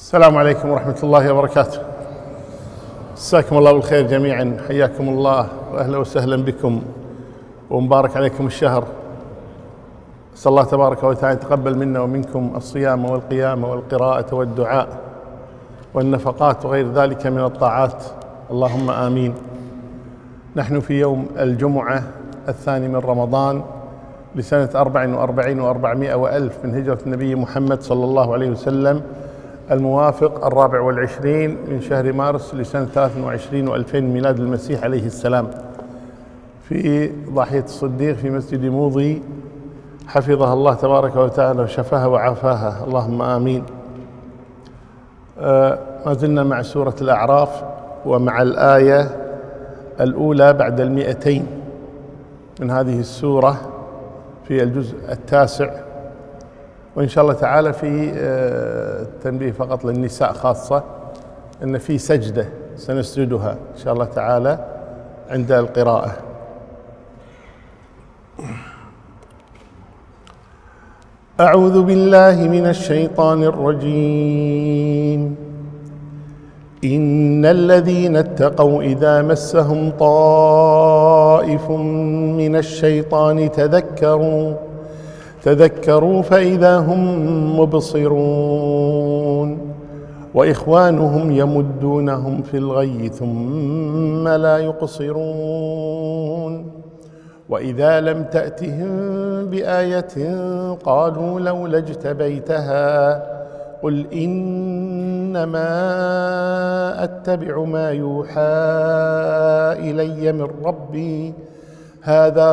السلام عليكم ورحمة الله وبركاته. مساكم الله بالخير جميعا، حياكم الله وأهلا وسهلا بكم ومبارك عليكم الشهر. أسأل الله تبارك وتعالى يتقبل منا ومنكم الصيام والقيام والقراءة والدعاء والنفقات وغير ذلك من الطاعات، اللهم آمين. نحن في يوم الجمعة الثاني من رمضان لسنة 44 و400 وألف من هجرة النبي محمد صلى الله عليه وسلم، الموافق 24 من شهر مارس لسنة 23 و2000 ميلاد المسيح عليه السلام، في ضاحية الصديق في مسجد موضي، حفظها الله تبارك وتعالى وشفاها وعافاها، اللهم آمين. ما زلنا مع سورة الأعراف ومع الآية الأولى بعد 200 من هذه السورة في الجزء التاسع، وإن شاء الله تعالى في تنبيه فقط للنساء خاصة أن في سجدة سنسجدها إن شاء الله تعالى عند القراءة. أعوذ بالله من الشيطان الرجيم. إن الذين اتقوا إذا مسهم طائف من الشيطان تذكروا فإذا هم مبصرون، وإخوانهم يمدونهم في الغي ثم لا يقصرون، وإذا لم تأتهم بآية قالوا لولا اجتبيتها قل إنما أتبع ما يوحى إلي من ربي هذا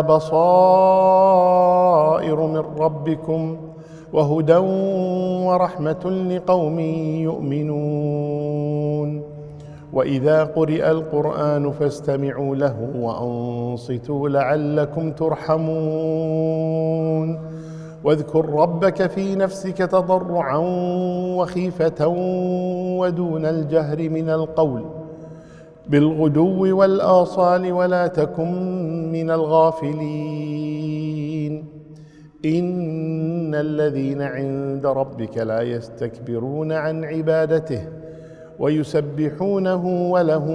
بصائر من ربكم وهدى ورحمة لقوم يؤمنون. وإذا قرئ القرآن فاستمعوا له وأنصتوا لعلكم ترحمون. واذكر ربك في نفسك تضرعا وخيفة ودون الجهر من القول بالغدو والآصال ولا تكن من الغافلين. إن الذين عند ربك لا يستكبرون عن عبادته ويسبحونه وله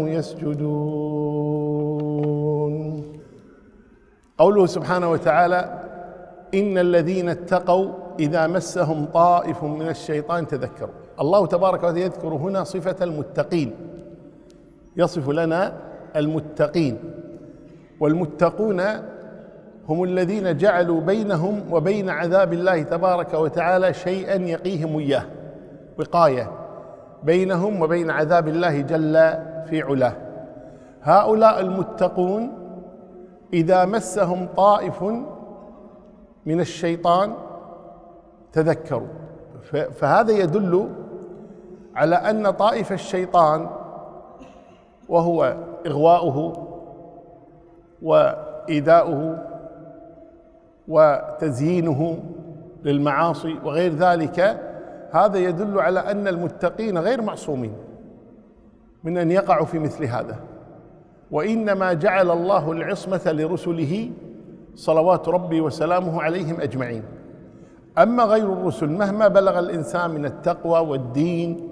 يسجدون. قوله سبحانه وتعالى إن الذين اتقوا إذا مسهم طائف من الشيطان تذكروا. الله تبارك وتعالى يذكر هنا صفة المتقين، يصف لنا المتقين، والمتقون هم الذين جعلوا بينهم وبين عذاب الله تبارك وتعالى شيئا يقيهم إياه، وقاية بينهم وبين عذاب الله جل في علاه. هؤلاء المتقون إذا مسهم طائف من الشيطان تذكروا، فهذا يدل على أن طائف الشيطان وهو إغواؤه وإيذاؤه وتزيينه للمعاصي وغير ذلك، هذا يدل على أن المتقين غير معصومين من أن يقعوا في مثل هذا، وإنما جعل الله العصمة لرسله صلوات ربي وسلامه عليهم أجمعين. أما غير الرسل مهما بلغ الإنسان من التقوى والدين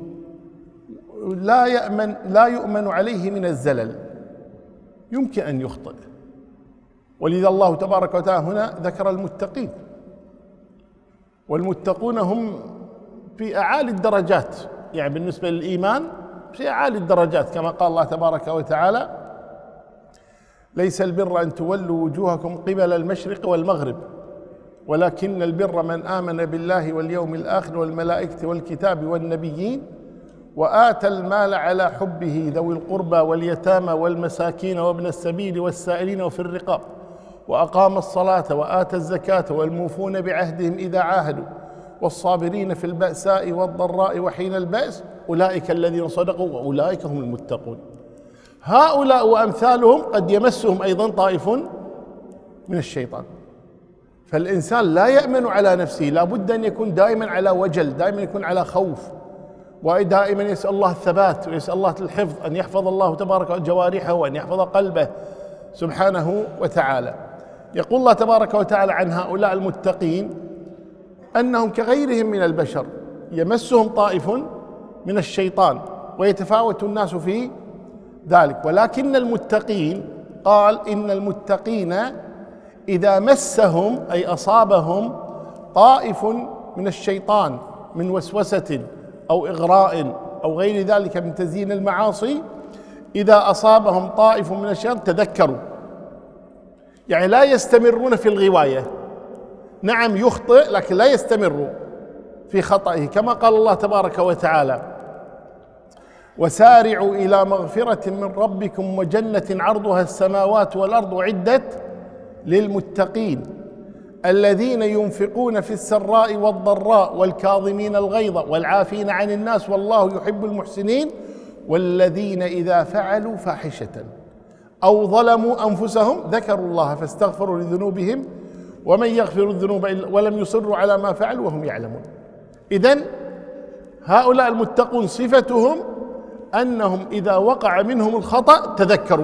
لا يؤمن عليه من الزلل، يمكن أن يخطئ. ولذا الله تبارك وتعالى هنا ذكر المتقين، والمتقون هم في أعالي الدرجات، يعني بالنسبة للإيمان في أعالي الدرجات، كما قال الله تبارك وتعالى ليس البر أن تولوا وجوهكم قبل المشرق والمغرب ولكن البر من آمن بالله واليوم الآخر والملائكة والكتاب والنبيين وآتى المال على حبه ذوي القربى واليتامى والمساكين وابن السبيل والسائلين وفي الرقاب وأقام الصلاة وآتى الزكاة والموفون بعهدهم إذا عاهدوا والصابرين في البأساء والضراء وحين البأس أولئك الذين صدقوا وأولئك هم المتقون. هؤلاء وأمثالهم قد يمسهم أيضا طائف من الشيطان، فالإنسان لا يأمن على نفسه، لا بد أن يكون دائما على وجل، دائما يكون على خوف، ودائما يسأل الله الثبات ويسأل الله الحفظ، أن يحفظ الله تبارك جوارحه وأن يحفظ قلبه سبحانه وتعالى. يقول الله تبارك وتعالى عن هؤلاء المتقين أنهم كغيرهم من البشر، يمسهم طائف من الشيطان، ويتفاوت الناس في ذلك. ولكن المتقين، قال إن المتقين إذا مسهم أي أصابهم طائف من الشيطان من وسوسة أو إغراء أو غير ذلك من تزيين المعاصي، إذا أصابهم طائف من الشيطان تذكروا، يعني لا يستمرون في الغواية. نعم يخطئ لكن لا يستمر في خطئه، كما قال الله تبارك وتعالى: وسارعوا إلى مغفرة من ربكم وجنة عرضها السماوات والأرض أعدت للمتقين الذين ينفقون في السراء والضراء والكاظمين الغيظ والعافين عن الناس والله يحب المحسنين والذين إذا فعلوا فاحشة أو ظلموا أنفسهم ذكروا الله فاستغفروا لذنوبهم ومن يغفر الذنوب ولم يصروا على ما فعلوا وهم يعلمون. إذن هؤلاء المتقون صفتهم أنهم إذا وقع منهم الخطأ تذكروا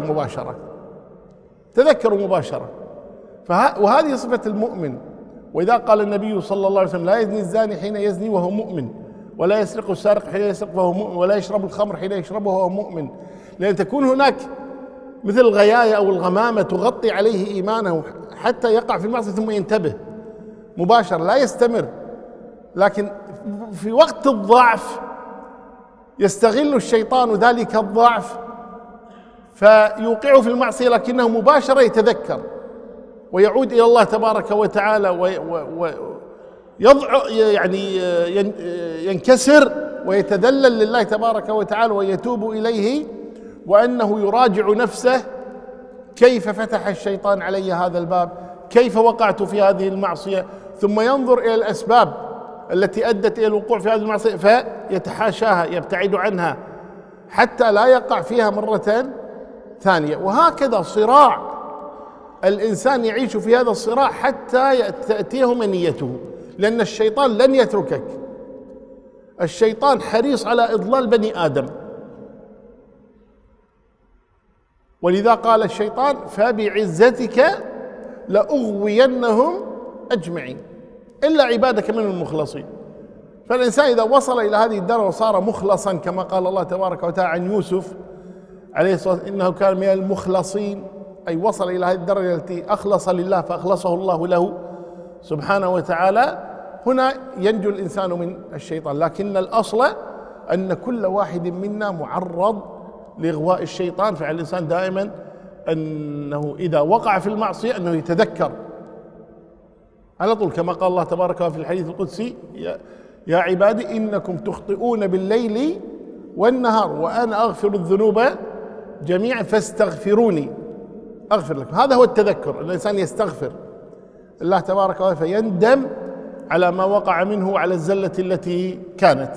مباشرة. وهذه صفة المؤمن. وإذا قال النبي صلى الله عليه وسلم: لا يزني الزاني حين يزني وهو مؤمن، ولا يسرق السارق حين يسرق وهو مؤمن، ولا يشرب الخمر حين يشربه وهو مؤمن، لأن تكون هناك مثل الغياية أو الغمامة تغطي عليه إيمانه حتى يقع في المعصية ثم ينتبه مباشرة لا يستمر. لكن في وقت الضعف يستغل الشيطان ذلك الضعف فيوقعه في المعصية، لكنه مباشرة يتذكر ويعود إلى الله تبارك وتعالى يعني ينكسر ويتذلل لله تبارك وتعالى ويتوب إليه، وأنه يراجع نفسه: كيف فتح الشيطان علي هذا الباب؟ كيف وقعت في هذه المعصية؟ ثم ينظر إلى الأسباب التي أدت إلى الوقوع في هذه المعصية فيتحاشاها، يبتعد عنها حتى لا يقع فيها مرة ثانية. وهكذا صراع الإنسان يعيش في هذا الصراع حتى تأتيه منيته، لأن الشيطان لن يتركك. الشيطان حريص على إضلال بني آدم، ولذا قال الشيطان: فبعزتك لأغوينهم أجمعين إلا عبادك منهم المخلصين. فالإنسان إذا وصل إلى هذه الدرجة وصار مخلصا، كما قال الله تبارك وتعالى عن يوسف عليه الصلاة والسلام: إنه كان من المخلصين، أي وصل إلى هذه الدرجة التي أخلص لله فأخلصه الله له سبحانه وتعالى. هنا ينجو الإنسان من الشيطان. لكن الأصل أن كل واحد منا معرض لإغواء الشيطان، فعلى الإنسان دائما أنه إذا وقع في المعصية أنه يتذكر على طول، كما قال الله تبارك وتعالى في الحديث القدسي: يا عبادي إنكم تخطئون بالليل والنهار وأنا أغفر الذنوب جميعا فاستغفروني أغفر لكم. هذا هو التذكر، الإنسان يستغفر الله تبارك وتعالى فيندم على ما وقع منه على الزلة التي كانت.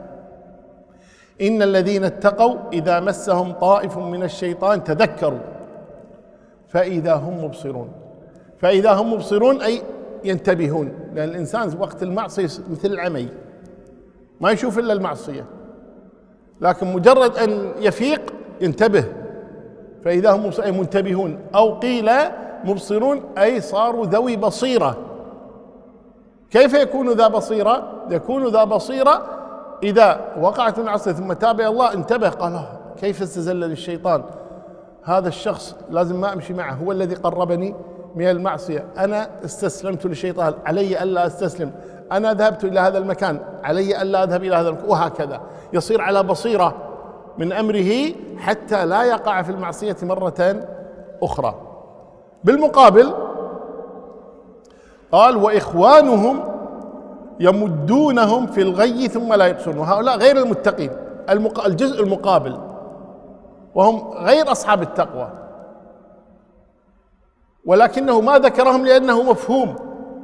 إن الذين اتقوا إذا مسهم طائف من الشيطان تذكروا فإذا هم مبصرون. فإذا هم مبصرون أي ينتبهون، لأن الإنسان وقت المعصية مثل العمي ما يشوف إلا المعصية، لكن مجرد أن يفيق ينتبه. فإذا هم منتبهون، أو قيل مبصرون أي صاروا ذوي بصيرة. كيف يكون ذا بصيرة؟ يكون ذا بصيرة إذا وقعت المعصية ثم تاب إلى الله انتبه، قال: كيف استزل للشيطان؟ هذا الشخص لازم ما أمشي معه، هو الذي قربني من المعصية، أنا استسلمت للشيطان، علي ألا أستسلم، أنا ذهبت إلى هذا المكان، علي ألا أذهب إلى هذا المكان، وهكذا يصير على بصيرة من أمره حتى لا يقع في المعصية مرة أخرى. بالمقابل قال: وإخوانهم يمدونهم في الغي ثم لا يقصرون. وهؤلاء غير المتقين، الجزء المقابل، وهم غير أصحاب التقوى، ولكنه ما ذكرهم لأنه مفهوم.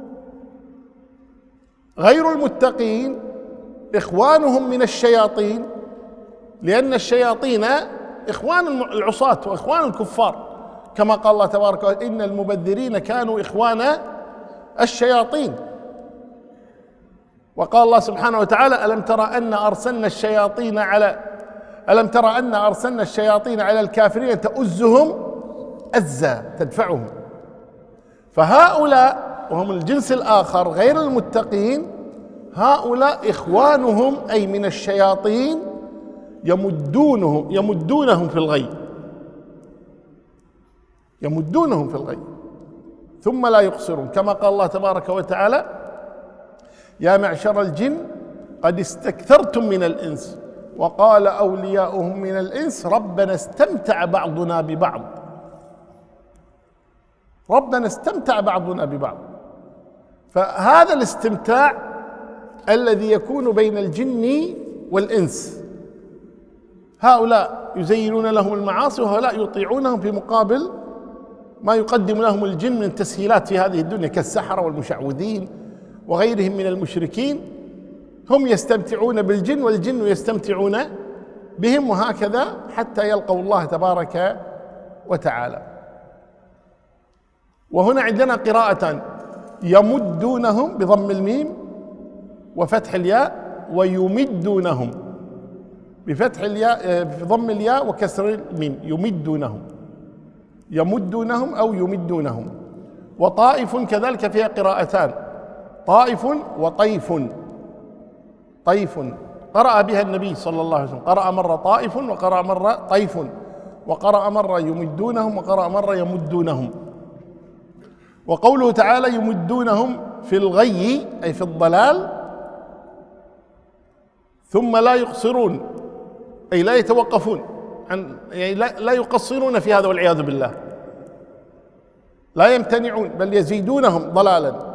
غير المتقين إخوانهم من الشياطين، لأن الشياطين إخوان العصاة وإخوان الكفار، كما قال الله تبارك وتعالى: إن المبذرين كانوا إخوان الشياطين. وقال الله سبحانه وتعالى: ألم ترى أن أرسلنا الشياطين على الكافرين تؤزهم أزا تدفعهم. فهؤلاء وهم الجنس الآخر غير المتقين، هؤلاء إخوانهم أي من الشياطين يمدونهم في الغي، يمدونهم في الغي ثم لا يقصرون، كما قال الله تبارك وتعالى: يا معشر الجن قد استكثرتم من الإنس وقال أولياؤهم من الإنس ربنا استمتع بعضنا ببعض، ربنا استمتع بعضنا ببعض. فهذا الاستمتاع الذي يكون بين الجن والإنس، هؤلاء يزينون لهم المعاصي وهؤلاء يطيعونهم في مقابل ما يقدم لهم الجن من تسهيلات في هذه الدنيا كالسحرة والمشعوذين وغيرهم من المشركين. هم يستمتعون بالجن والجن يستمتعون بهم، وهكذا حتى يلقوا الله تبارك وتعالى. وهنا عندنا قراءتان: يمدونهم بضم الميم وفتح الياء، ويمدونهم بفتح الياء بضم الياء وكسر الميم، يمدونهم، يمدونهم أو يمدونهم. وطائف كذلك فيها قراءتان: طائف وطيف. طيف قرأ بها النبي صلى الله عليه وسلم، قرأ مرة طائف وقرأ مرة طيف، وقرأ مرة يمدونهم وقرأ مرة يمدونهم. وقوله تعالى يمدونهم في الغي أي في الضلال ثم لا يقصرون أي لا يتوقفون عن، يعني لا يقصرون في هذا والعياذ بالله، لا يمتنعون بل يزيدونهم ضلالا.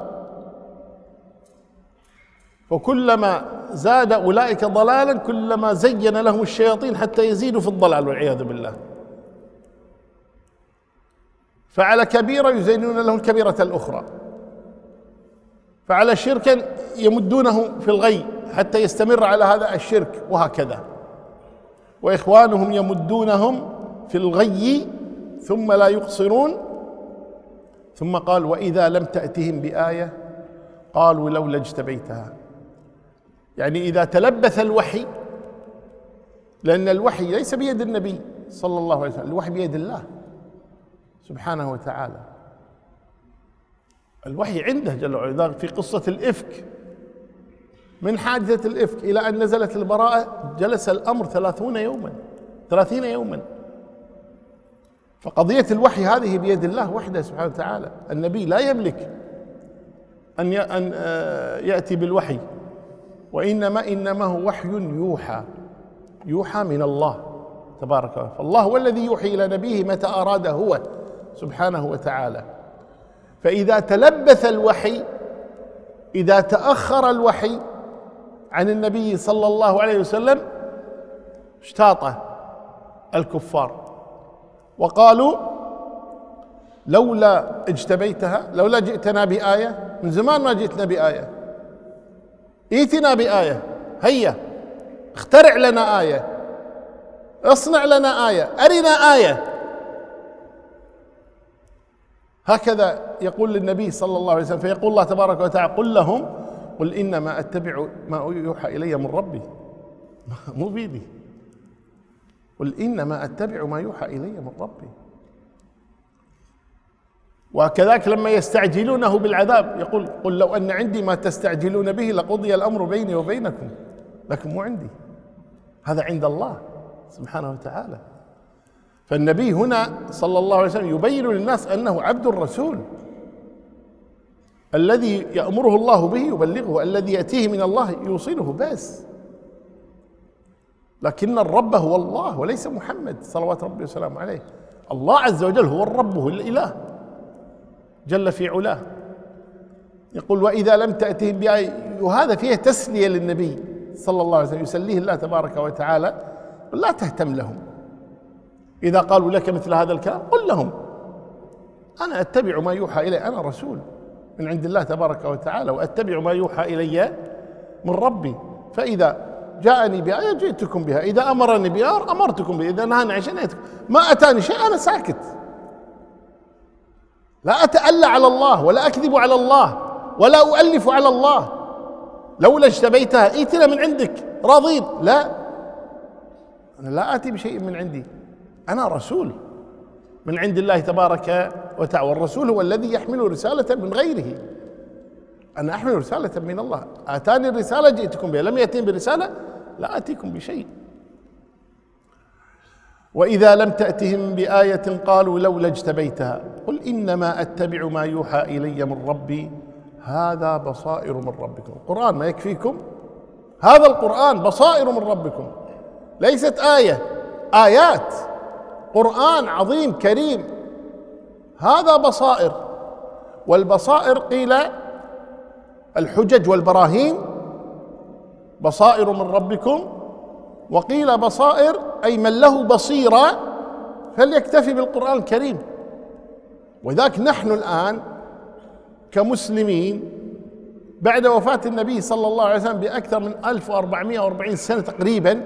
وكلما زاد أولئك ضلالا كلما زين لهم الشياطين حتى يزيدوا في الضلال والعياذ بالله. فعلى كبيرة يزينون له الكبيرة الأخرى، فعلى شركا يمدونه في الغي حتى يستمر على هذا الشرك، وهكذا. وإخوانهم يمدونهم في الغي ثم لا يقصرون. ثم قال: وإذا لم تأتهم بآية قالوا لولا اجتبيتها، يعني إذا تلبث الوحي، لأن الوحي ليس بيد النبي صلى الله عليه وسلم، الوحي بيد الله سبحانه وتعالى، الوحي عنده جل وعلا. في قصة الإفك، من حادثة الإفك إلى أن نزلت البراءة جلس الأمر 30 يوما. فقضية الوحي هذه بيد الله وحده سبحانه وتعالى. النبي لا يملك أن يأتي بالوحي، وإنما هو وحي يوحى من الله تبارك وتعالى. فالله هو الذي يوحي إلى نبيه متى أراد هو سبحانه وتعالى. فإذا تلبث الوحي، إذا تأخر الوحي عن النبي صلى الله عليه وسلم، اشتاط الكفار وقالوا لولا اجتبيتها، لولا جئتنا بآية. من زمان ما جئتنا بآية، ائتنا بآية، هيا اخترع لنا آية، اصنع لنا آية، أرنا آية. هكذا يقول للنبي صلى الله عليه وسلم. فيقول الله تبارك وتعالى: قل لهم قل إنما أتبع ما يوحى إلي من ربي، مو بيدي، قل إنما أتبع ما يوحى إلي من ربي. وكذلك لما يستعجلونه بالعذاب يقول: قل لو أن عندي ما تستعجلون به لقضي الأمر بيني وبينكم، لكن مو عندي، هذا عند الله سبحانه وتعالى. فالنبي هنا صلى الله عليه وسلم يبين للناس أنه عبد الرسول الذي يأمره الله به يبلغه، الذي يأتيه من الله يوصله بس، لكن الرب هو الله وليس محمد صلوات ربي وسلامه عليه. الله عز وجل هو الرب، هو الإله جل في علاه. يقول: وإذا لم تأتهم بآية، وهذا فيه تسلية للنبي صلى الله عليه وسلم، يسليه الله تبارك وتعالى: لا تهتم لهم، إذا قالوا لك مثل هذا الكلام قل لهم أنا أتبع ما يوحى إلي، أنا رسول من عند الله تبارك وتعالى، وأتبع ما يوحى إلي من ربي، فإذا جاءني بآية جئتكم بها، إذا أمرني بأمر أمرتكم به، إذا نهاني عن شيء نهيتكم، ما أتاني شيء أنا ساكت، لا أتألى على الله ولا أكذب على الله ولا أؤلف على الله. لولا اجتبيتها ائتنا من عندك راضين، لا، أنا لا آتي بشيء من عندي، أنا رسول من عند الله تبارك وتعالى، والرسول هو الذي يحمل رسالة من غيره، أنا أحمل رسالة من الله، آتاني الرسالة جئتكم بها، لم يأتين برسالة لا آتيكم بشيء. وإذا لم تأتهم بآية قالوا لولا اجتبيتها قل إنما أتبع ما يوحى إلي من ربي هذا بصائر من ربكم. القرآن ما يكفيكم؟ هذا القرآن بصائر من ربكم، ليست آية، آيات، قرآن عظيم كريم، هذا بصائر. والبصائر قيل الحجج والبراهين، بصائر من ربكم، وقيل بصائر أي من له بصيرة فليكتفي بالقرآن الكريم. وذاك نحن الآن كمسلمين بعد وفاة النبي صلى الله عليه وسلم بأكثر من 1440 سنة تقريبا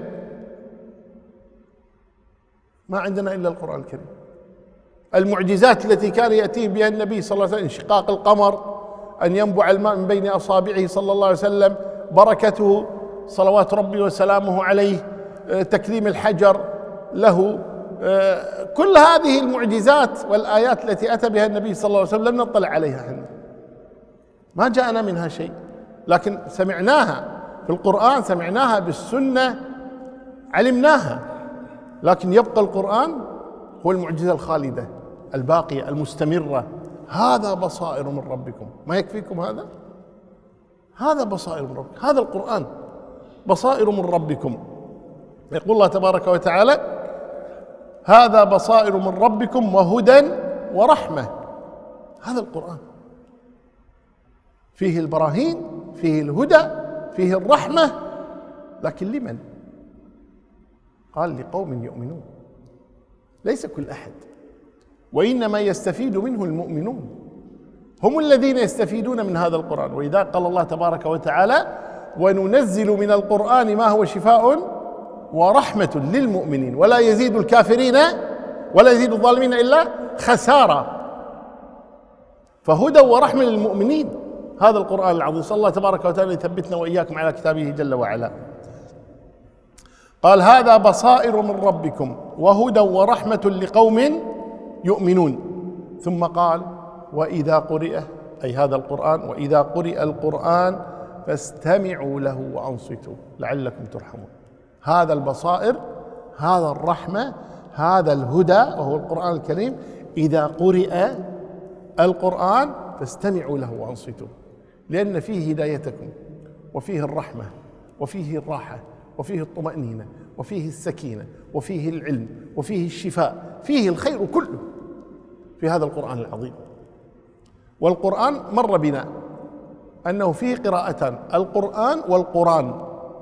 ما عندنا إلا القرآن الكريم. المعجزات التي كان يأتيه بها النبي صلى الله عليه وسلم، انشقاق القمر، أن ينبع الماء من بين أصابعه صلى الله عليه وسلم، بركته صلوات ربي وسلامه عليه، تكليم الحجر له، كل هذه المعجزات والآيات التي أتى بها النبي صلى الله عليه وسلم لم نطلع عليها احنا، ما جاءنا منها شيء، لكن سمعناها في القرآن، سمعناها بالسنة، علمناها. لكن يبقى القرآن هو المعجزة الخالدة الباقية المستمرة. هذا بصائر من ربكم، ما يكفيكم هذا؟ هذا بصائر من ربكم، هذا القرآن بصائر من ربكم. يقول الله تبارك وتعالى هذا بصائر من ربكم وهدى ورحمة. هذا القرآن فيه البراهين، فيه الهدى، فيه الرحمة، لكن لمن؟ قال لقوم يؤمنون، ليس كل أحد، وإنما يستفيد منه المؤمنون، هم الذين يستفيدون من هذا القرآن. وإذا قال الله تبارك وتعالى وننزل من القرآن ما هو شفاء ورحمة للمؤمنين ولا يزيد الكافرين ولا يزيد الظالمين إلا خسارة. فهدى ورحمة للمؤمنين هذا القرآن العظيم. صلى الله تبارك وتعالى يثبتنا وإياكم على كتابه جل وعلا. قال هذا بصائر من ربكم وهدى ورحمة لقوم يؤمنون. ثم قال وإذا قرئ، أي هذا القرآن، وإذا قرئ القرآن فاستمعوا له وأنصتوا لعلكم ترحمون. هذا البصائر، هذا الرحمة، هذا الهدى وهو القرآن الكريم. إذا قرئ القرآن فاستمعوا له وأنصتوا، لأن فيه هدايتكم وفيه الرحمة وفيه الراحة وفيه الطمأنينة وفيه السكينة وفيه العلم وفيه الشفاء، فيه الخير كله في هذا القرآن العظيم. والقرآن مر بنا أنه فيه قراءتان، القرآن والقرآن،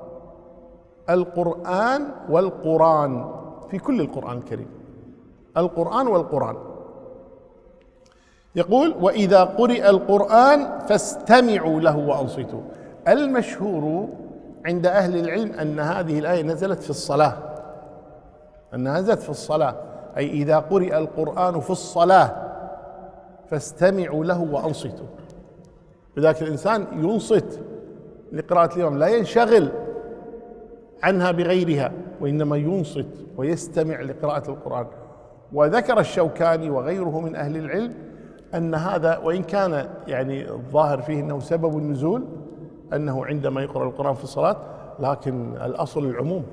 القرآن والقرآن، في كل القرآن الكريم القرآن والقرآن. يقول وإذا قرئ القرآن فاستمعوا له وأنصتوا. المشهور عند أهل العلم أن هذه الآية نزلت في الصلاة، أنها نزلت في الصلاة، أي إذا قرئ القرآن في الصلاة فاستمعوا له وأنصتوا. لذلك الإنسان ينصت لقراءة الإمام، لا ينشغل عنها بغيرها، وإنما ينصت ويستمع لقراءة القرآن. وذكر الشوكاني وغيره من أهل العلم أن هذا وإن كان يعني الظاهر فيه أنه سبب النزول أنه عندما يقرأ القرآن في الصلاة، لكن الأصل العموم،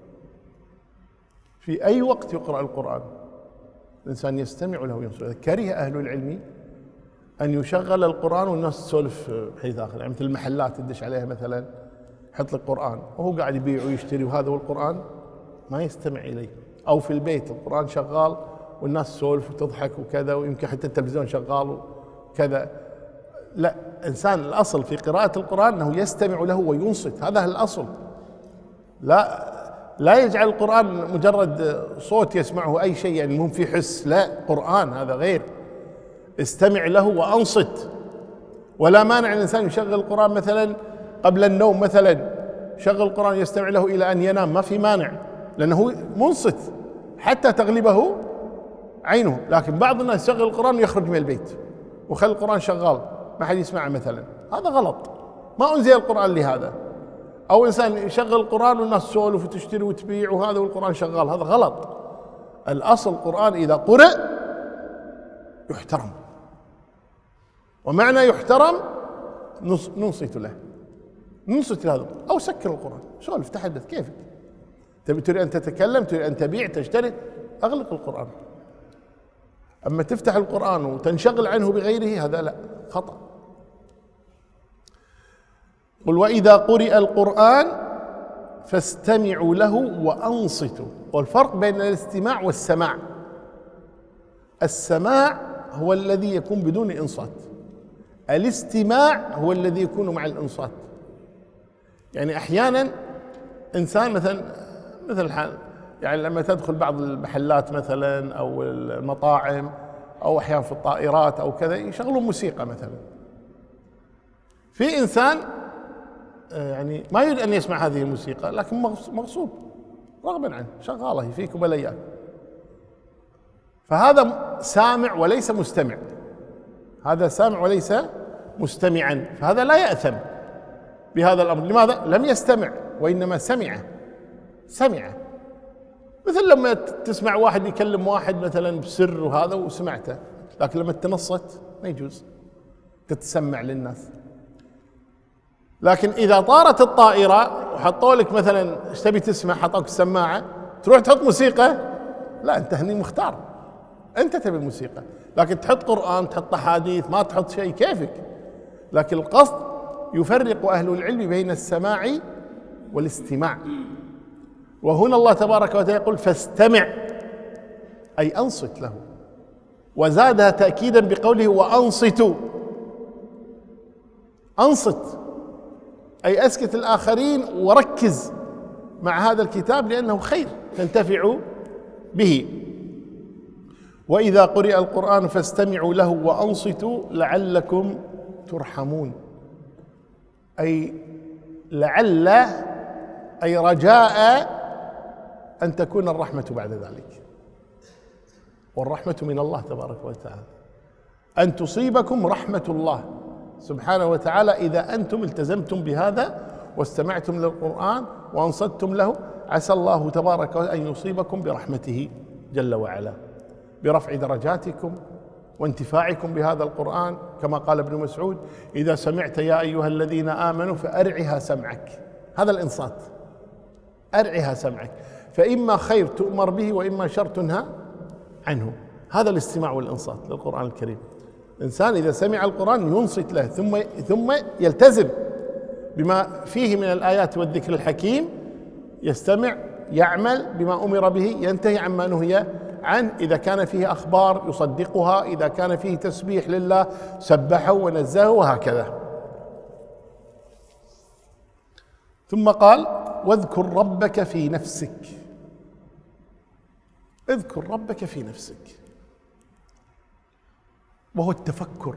في أي وقت يقرأ القرآن الإنسان يستمع له وينصت. كره أهل العلم أن يشغل القرآن والناس تسولف بحيث آخر، يعني مثل المحلات تدش عليها مثلا حط لك قرآن وهو قاعد يبيع ويشتري وهذا والقرآن ما يستمع إليه، أو في البيت القرآن شغال والناس تسولف وتضحك وكذا، ويمكن حتى التلفزيون شغال وكذا. لا، إنسان الأصل في قراءة القرآن أنه يستمع له وينصت، هذا الأصل. لا يجعل القرآن مجرد صوت يسمعه أي شيء، يعني المهم في حس، لا، قرآن هذا غير. استمع له وأنصت. ولا مانع الإنسان يشغل القرآن مثلا قبل النوم، مثلا شغل القرآن يستمع له إلى أن ينام، ما في مانع، لأنه منصت حتى تغلبه عينه. لكن بعض الناس يشغل القرآن ويخرج من البيت وخلي القرآن شغال ما حد يسمعه مثلا، هذا غلط، ما أنزل القرآن لهذا. أو إنسان يشغل القرآن والناس تسولف وتشتري وتبيع وهذا والقرآن شغال، هذا غلط. الأصل القرآن إذا قرأ يحترم، ومعنى يحترم ننصت له، ننصت لهذا، أو سكر القرآن، سولف، تحدث كيفك، تريد أن تتكلم، تريد أن تبيع، تشتري، أغلق القرآن. أما تفتح القرآن وتنشغل عنه بغيره هذا لا، خطأ. قل وإذا قرئ القرآن فاستمعوا له وأنصتوا. والفرق بين الاستماع والسماع، السماع هو الذي يكون بدون إنصات، الاستماع هو الذي يكون مع الإنصات. يعني أحيانا إنسان مثل حال يعني لما تدخل بعض المحلات مثلا أو المطاعم أو أحيانا في الطائرات أو كذا يشغلون موسيقى مثلا، في إنسان يعني ما يريد أن يسمع هذه الموسيقى لكن مغصوب رغبا عنه، شغاله فيك وبلا إياك، فهذا سامع وليس مستمع، هذا سامع وليس مستمعا، فهذا لا يأثم بهذا الأمر. لماذا؟ لم يستمع وإنما سمع. مثل لما تسمع واحد يكلم واحد مثلا بسر وهذا وسمعته، لكن لما تنصت ما يجوز تتسمع للناس. لكن إذا طارت الطائرة وحطوا لك مثلا ايش تبي تسمع، حطوك السماعة تروح تحط موسيقى، لا أنت هني مختار، أنت تبي الموسيقى، لكن تحط قرآن تحط أحاديث ما تحط شيء كيفك. لكن القصد يفرق أهل العلم بين السماع والاستماع. وهنا الله تبارك وتعالى يقول فاستمع أي أنصت له، وزادها تأكيدا بقوله وأنصتوا. أنصت أي أسكت الآخرين وركز مع هذا الكتاب لأنه خير تنتفع به. وإذا قرئ القرآن فاستمعوا له وأنصتوا لعلكم ترحمون، أي لعل أي رجاء أن تكون الرحمة بعد ذلك، والرحمة من الله تبارك وتعالى، أن تصيبكم رحمة الله سبحانه وتعالى إذا أنتم التزمتم بهذا واستمعتم للقرآن وأنصتم له. عسى الله تبارك وتعالى أن يصيبكم برحمته جل وعلا، برفع درجاتكم وانتفاعكم بهذا القرآن، كما قال ابن مسعود إذا سمعت يا أيها الذين آمنوا فأرعها سمعك. هذا الإنصات، أرعها سمعك، فإما خير تؤمر به وإما شر تنهى عنه. هذا الاستماع والإنصات للقرآن الكريم. الإنسان إذا سمع القرآن ينصت له ثم يلتزم بما فيه من الآيات والذكر الحكيم، يستمع يعمل بما أمر به، ينتهي عما نهي عنه. إذا كان فيه أخبار يصدقها، إذا كان فيه تسبيح لله سبحه ونزهه، وهكذا. ثم قال واذكر ربك في نفسك. اذكر ربك في نفسك، وهو التفكر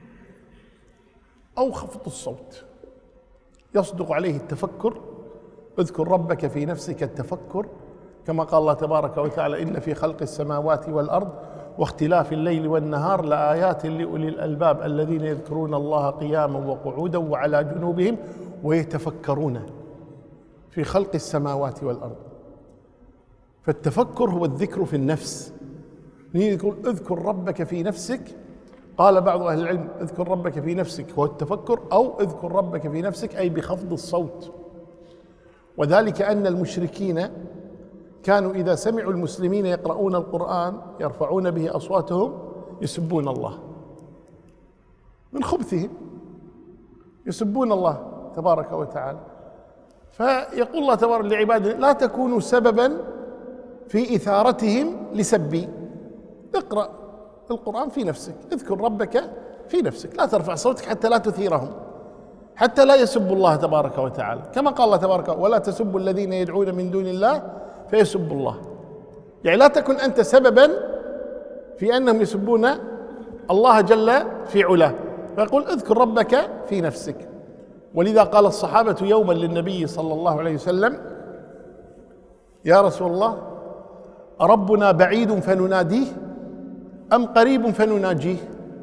أو خفض الصوت، يصدق عليه التفكر. اذكر ربك في نفسك التفكر، كما قال الله تبارك وتعالى إن في خلق السماوات والأرض واختلاف الليل والنهار لآيات لأولي الألباب الذين يذكرون الله قياما وقعودا وعلى جنوبهم ويتفكرون في خلق السماوات والأرض. فالتفكر هو الذكر في النفس. يقول اذكر ربك في نفسك، قال بعض أهل العلم اذكر ربك في نفسك هو التفكر، أو اذكر ربك في نفسك أي بخفض الصوت. وذلك أن المشركين كانوا إذا سمعوا المسلمين يقرؤون القرآن يرفعون به أصواتهم يسبون الله، من خبثهم يسبون الله تبارك وتعالى. فيقول الله تبارك لعباده لا تكونوا سببا في إثارتهم لسبي، اقرأ القرآن في نفسك، اذكر ربك في نفسك، لا ترفع صوتك حتى لا تثيرهم، حتى لا يسبوا الله تبارك وتعالى، كما قال الله تبارك ولا تسبوا الذين يدعون من دون الله فيسبوا الله. يعني لا تكن أنت سببا في أنهم يسبون الله جل في علاه، فيقول اذكر ربك في نفسك. ولذا قال الصحابة يوما للنبي صلى الله عليه وسلم يا رسول الله أربنا بعيد فنناديه أم قريب فنناجيه؟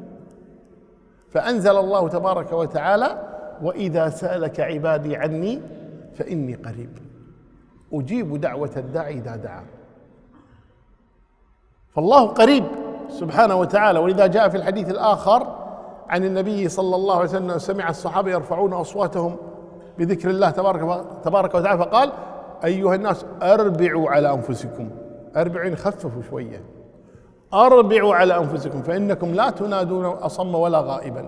فأنزل الله تبارك وتعالى وإذا سألك عبادي عني فإني قريب أجيب دعوة الداعي إذا دعان. فالله قريب سبحانه وتعالى. ولذا جاء في الحديث الآخر عن النبي صلى الله عليه وسلم سمع الصحابة يرفعون أصواتهم بذكر الله تبارك وتعالى فقال أيها الناس أربعوا على أنفسكم، أربعين خففوا شوية. أربعوا على أنفسكم فإنكم لا تنادون أصم ولا غائبا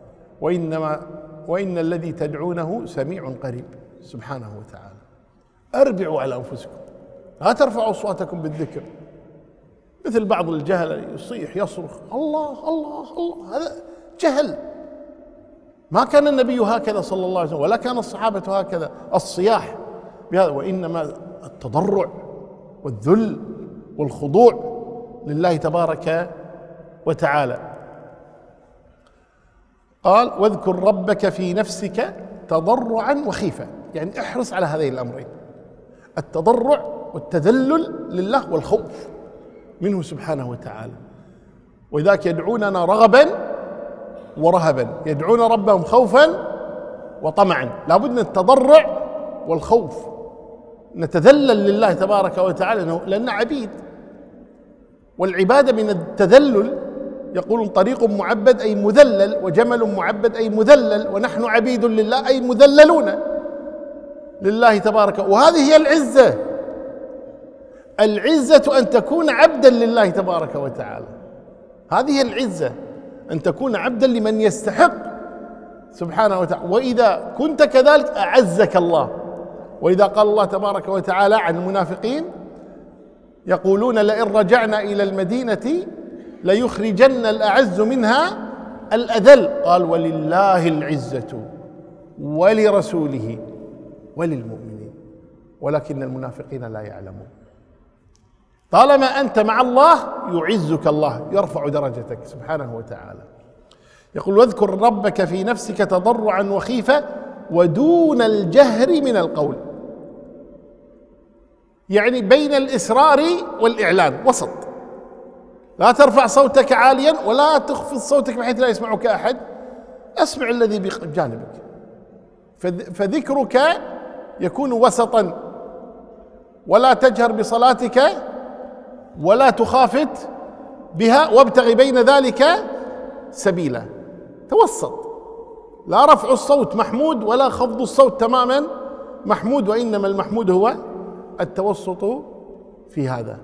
وإن الذي تدعونه سميع قريب سبحانه وتعالى. أربعوا على أنفسكم، لا ترفعوا أصواتكم بالذكر مثل بعض الجهل يصيح يصرخ الله الله الله، هذا جهل. ما كان النبي هكذا صلى الله عليه وسلم ولا كان الصحابة هكذا الصياح بهذا، وإنما التضرع والذل والخضوع لله تبارك وتعالى. قال واذكر ربك في نفسك تضرعا وخيفة، يعني احرص على هذين الأمرين، التضرع والتذلل لله والخوف منه سبحانه وتعالى. وذاك يدعوننا رغبا ورهبا، يدعون ربهم خوفا وطمعا. لابد من التضرع والخوف، نتذلل لله تبارك وتعالى لأن عبيد، والعبادة من التذلل. يقولون طريق معبد أي مذلل، وجمل معبد أي مذلل، ونحن عبيد لله أي مذللون لله تبارك. وهذه هي العزة، العزة أن تكون عبدا لله تبارك وتعالى، هذه هي العزة، أن تكون عبدا لمن يستحق سبحانه وتعالى. وإذا كنت كذلك أعزك الله. وإذا قال الله تبارك وتعالى عن المنافقين يقولون لئن رجعنا إلى المدينة ليخرجن الأعز منها الأذل، قال ولله العزة ولرسوله وللمؤمنين ولكن المنافقين لا يعلمون. طالما أنت مع الله يعزك الله، يرفع درجتك سبحانه وتعالى. يقول واذكر ربك في نفسك تضرعا وخيفة ودون الجهر من القول، يعني بين الإسرار والإعلان، وسط، لا ترفع صوتك عاليا ولا تخفض صوتك بحيث لا يسمعك أحد، أسمع الذي بجانبك. فذكرك يكون وسطا، ولا تجهر بصلاتك ولا تخافت بها، وابتغ بين ذلك سبيلا، توسط، لا رفع الصوت محمود ولا خفض الصوت تماما محمود، وإنما المحمود هو التوسط في هذا.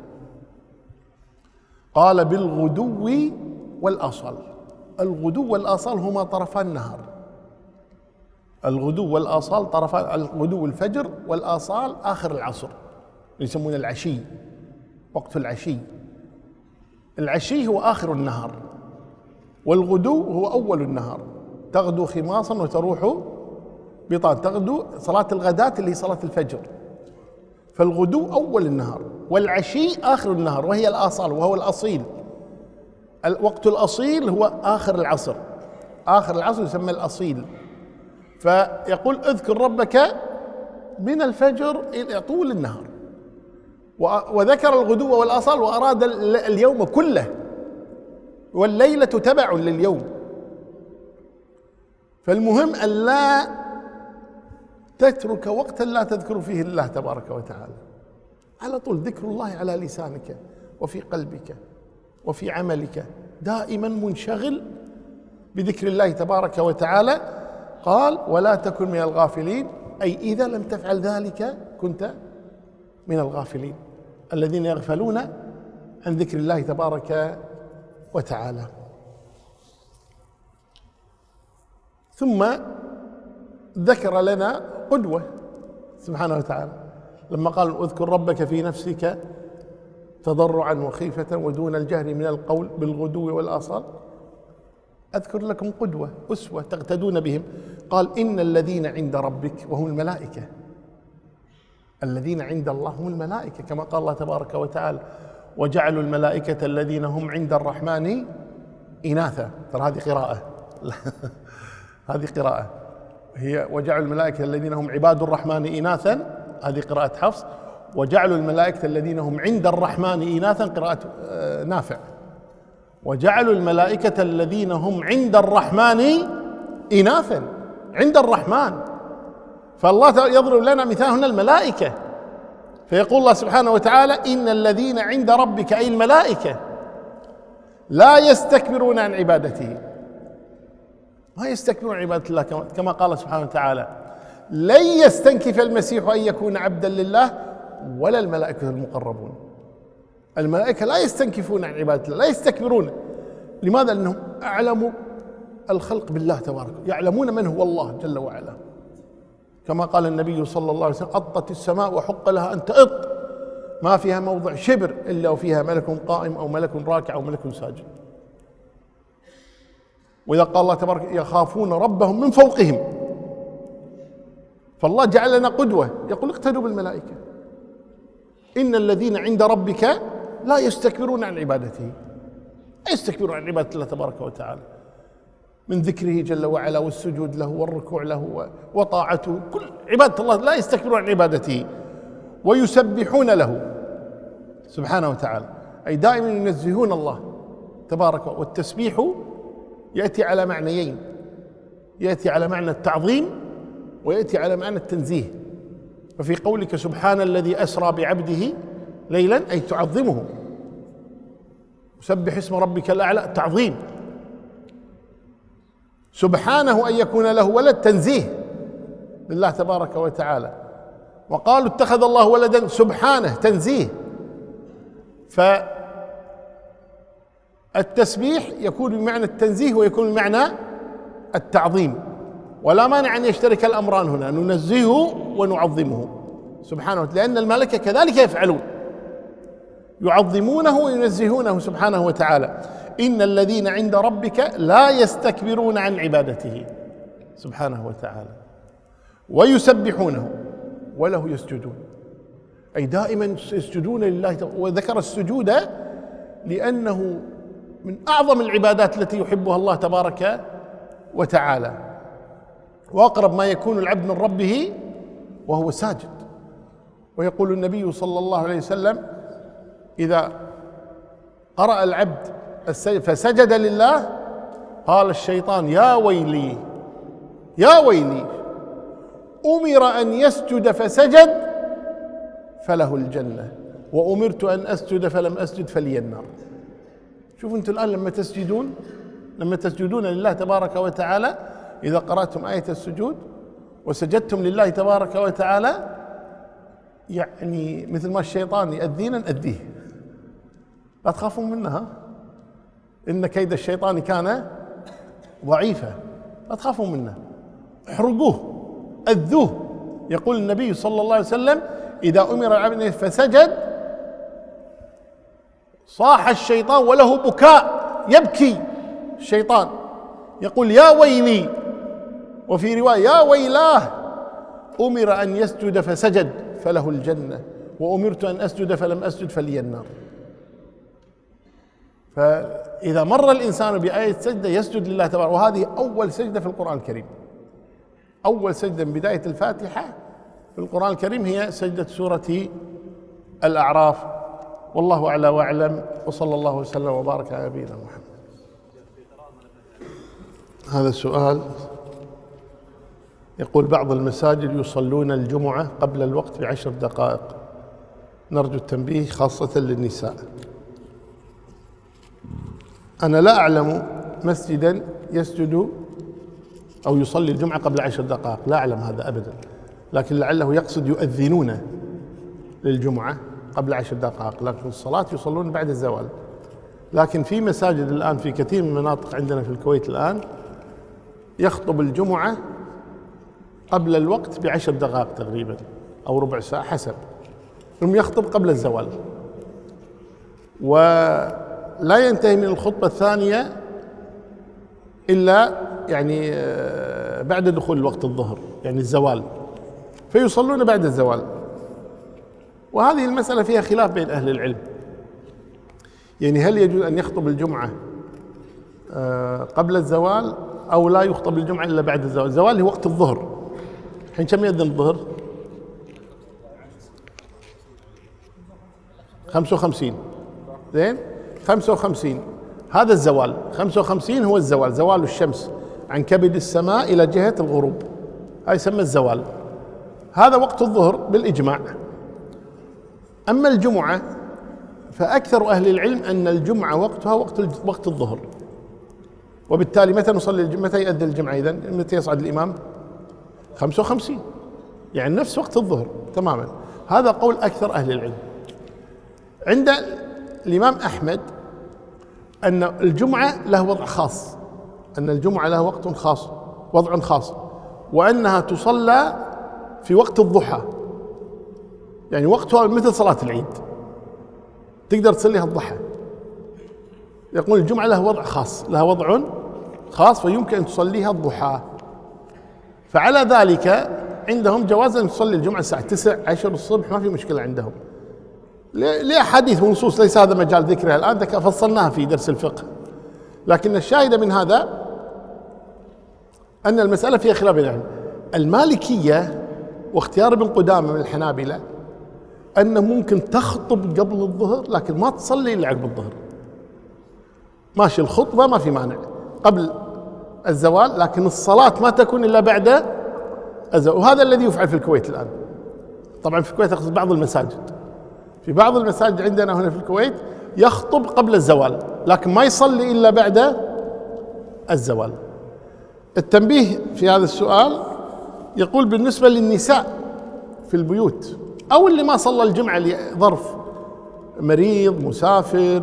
قال بالغدو والآصال. الغدو والآصال هما طرفان النهار، الغدو والآصال طرفان، الغدو الفجر والآصال آخر العصر، يسمون العشي، وقت العشي. العشي هو آخر النهار، والغدو هو أول النهار. تغدو خماصا وتروح بطان، تغدو صلاة الغداة اللي هي صلاة الفجر، فالغدو أول النهار، والعشي آخر النهار وهي الآصال وهو الأصيل. الوقت الأصيل هو آخر العصر، آخر العصر يسمى الأصيل. فيقول اذكر ربك من الفجر إلى طول النهار، وذكر الغدو والآصال وأراد اليوم كله، والليلة تبع لليوم. فالمهم أن لا تترك وقتا لا تذكر فيه الله تبارك وتعالى، على طول ذكر الله على لسانك وفي قلبك وفي عملك، دائما منشغل بذكر الله تبارك وتعالى. قال ولا تكن من الغافلين، أي إذا لم تفعل ذلك كنت من الغافلين الذين يغفلون عن ذكر الله تبارك وتعالى. ثم ذكر لنا قدوة سبحانه وتعالى لما قال اذكر ربك في نفسك تضرعا وخيفة ودون الجهر من القول بالغدو والآصال. أذكر لكم قدوة أسوة تقتدون بهم. قال إن الذين عند ربك وهم الملائكة، الذين عند الله هم الملائكة، كما قال الله تبارك وتعالى وجعلوا الملائكة الذين هم عند الرحمن إناثا. ترى هذه قراءة هذه قراءة، هي وجعلوا الملائكة الذين هم عباد الرحمن إناثا، هذه قراءة حفص. وجعلوا الملائكة الذين هم عند الرحمن إناثا قراءة نافع. وجعلوا الملائكة الذين هم عند الرحمن إناثا، عند الرحمن. فالله يضرب لنا مثال هنا الملائكة، فيقول الله سبحانه وتعالى إن الذين عند ربك أي الملائكة لا يستكبرون عن عبادته، ما يستكبرون عن عبادة الله، كما قال سبحانه وتعالى لن يستنكف المسيح أن يكون عبدا لله ولا الملائكة المقربون. الملائكة لا يستنكفون عن عبادة الله، لا يستكبرون. لماذا؟ لأنهم أعلموا الخلق بالله تبارك، يعلمون من هو الله جل وعلا، كما قال النبي صلى الله عليه وسلم: أطت السماء وحق لها أن تأط، ما فيها موضع شبر إلا وفيها ملك قائم أو ملك راكع أو ملك ساجد. وإذا قال الله تبارك: يخافون ربهم من فوقهم، فالله جعل لنا قدوة، يقول: اقتدوا بالملائكة، إن الذين عند ربك لا يستكبرون عن عبادته، لا يستكبرون عن عبادة الله تبارك وتعالى، من ذكره جل وعلا والسجود له والركوع له وطاعته، كل عبادة الله لا يستكبرون عن عبادته، ويسبحون له سبحانه وتعالى، أي دائما ينزهون الله تبارك. والتسبيح يأتي على معنيين، يأتي على معنى التعظيم ويأتي على معنى التنزيه. ففي قولك سبحان الذي أسرى بعبده ليلا، أي تعظمه، سبح اسم ربك الأعلى، تعظيم. سبحانه أن يكون له ولد، تنزيه لله تبارك وتعالى. وقالوا اتخذ الله ولدا، سبحانه، تنزيه. فالتسبيح يكون بمعنى التنزيه ويكون بمعنى التعظيم، ولا مانع أن يشترك الأمران هنا، ننزهه ونعظمه سبحانه وتعالى، لأن الملائكة كذلك يفعلون، يعظمونه وينزهونه سبحانه وتعالى. إن الذين عند ربك لا يستكبرون عن عبادته سبحانه وتعالى ويسبحونه وله يسجدون، أي دائما يسجدون لله. وذكر السجود لأنه من أعظم العبادات التي يحبها الله تبارك وتعالى، وأقرب ما يكون العبد من ربه وهو ساجد. ويقول النبي صلى الله عليه وسلم: إذا قرأ العبد فسجد لله قال الشيطان: يا ويلي يا ويلي، أمر أن يسجد فسجد فله الجنة، وأمرت أن أسجد فلم أسجد فلي النار. شوفوا أنتم الآن لما تسجدون لله تبارك وتعالى، إذا قرأتم آية السجود وسجدتم لله تبارك وتعالى، يعني مثل ما الشيطان يأذينا نأذيه، لا تخافون منها، إن كيد الشيطان كان ضعيفا، لا تخافون منه، احرقوه أذوه. يقول النبي صلى الله عليه وسلم: إذا أمر العبد فسجد صاح الشيطان وله بكاء، يبكي الشيطان، يقول: يا ويلي، وفي رواية: يا ويلاه، أمر أن يسجد فسجد فله الجنة، وأمرت أن أسجد فلم أسجد فلي النار. فإذا مر الإنسان بآية سجدة يسجد لله تبارك، وهذه أول سجدة في القرآن الكريم، أول سجدة من بداية الفاتحة في القرآن الكريم هي سجدة سورة الأعراف. والله أعلى وأعلم، وصلى الله وسلم وبارك على نبينا محمد. هذا السؤال يقول: بعض المساجد يصلون الجمعة قبل الوقت ب10 دقائق، نرجو التنبيه خاصة للنساء. أنا لا أعلم مسجدا يسجد أو يصلي الجمعة قبل 10 دقائق، لا أعلم هذا أبدا، لكن لعله يقصد يؤذنون للجمعة قبل 10 دقائق، لكن الصلاة يصلون بعد الزوال. لكن في مساجد الآن في كثير من المناطق عندنا في الكويت الآن يخطب الجمعة قبل الوقت ب10 دقائق تقريبا أو ربع ساعة حسب، ثم يخطب قبل الزوال، ولا ينتهي من الخطبة الثانية إلا يعني بعد دخول وقت الظهر، يعني الزوال، فيصلون بعد الزوال. وهذه المسألة فيها خلاف بين أهل العلم، يعني هل يجوز أن يخطب الجمعة قبل الزوال أو لا يخطب الجمعة إلا بعد الزوال؟ الزوال هو وقت الظهر، حين كم يأذن الظهر؟ 55. زين، 55 هذا الزوال، 55 هو الزوال، زوال الشمس عن كبد السماء إلى جهة الغروب، هذا يسمى الزوال، هذا وقت الظهر بالإجماع. أما الجمعة فأكثر أهل العلم أن الجمعة وقتها وقت الظهر، وبالتالي متى نصلي متى يؤذن الجمعة إذن؟ متى يصعد الإمام؟ 55، يعني نفس وقت الظهر تماما. هذا قول أكثر أهل العلم. عند الإمام أحمد أن الجمعة له وضع خاص، أن الجمعة له وقت خاص، وضع خاص، وأنها تصلى في وقت الضحى، يعني وقتها مثل صلاة العيد، تقدر تصليها الضحى. يقول الجمعة له وضع خاص، لها وضع خاص، فيمكن أن تصليها الضحى. فعلى ذلك عندهم جواز أن تصلي الجمعة الساعة 9 10 الصبح، ما في مشكلة عندهم، لأحاديث ونصوص ليس هذا مجال ذكرها الآن، فصلناها في درس الفقه. لكن الشاهد من هذا أن المسألة فيها خلاف بين العلم. المالكية واختيار ابن قدامة من الحنابلة أنه ممكن تخطب قبل الظهر لكن ما تصلي إلا عقب الظهر، ماشي الخطبة ما في مانع قبل الزوال، لكن الصلاة ما تكون إلا بعد الزوال. وهذا الذي يفعل في الكويت الآن. طبعا في الكويت أقصد بعض المساجد، في بعض المساجد عندنا هنا في الكويت يخطب قبل الزوال لكن ما يصلي إلا بعد الزوال. التنبيه في هذا السؤال يقول بالنسبة للنساء في البيوت أو اللي ما صلى الجمعة لظرف مريض مسافر